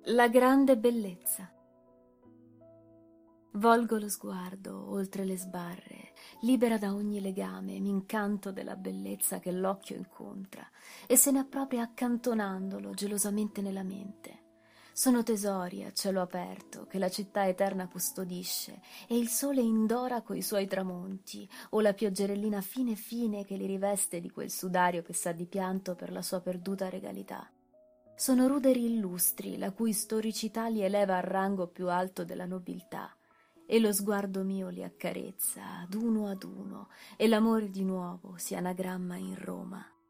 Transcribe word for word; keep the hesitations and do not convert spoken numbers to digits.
La grande bellezza. Volgo lo sguardo oltre le sbarre, libera da ogni legame, m'incanto della bellezza che l'occhio incontra e se ne appropria accantonandolo gelosamente nella mente. Sono tesori a cielo aperto che la città eterna custodisce e il sole indora coi suoi tramonti o la pioggerellina fine fine che li riveste di quel sudario che sa di pianto per la sua perduta regalità. Sono ruderi illustri la cui storicità li eleva al rango più alto della nobiltà e lo sguardo mio li accarezza ad uno ad uno e l'amore di nuovo si anagramma in Roma.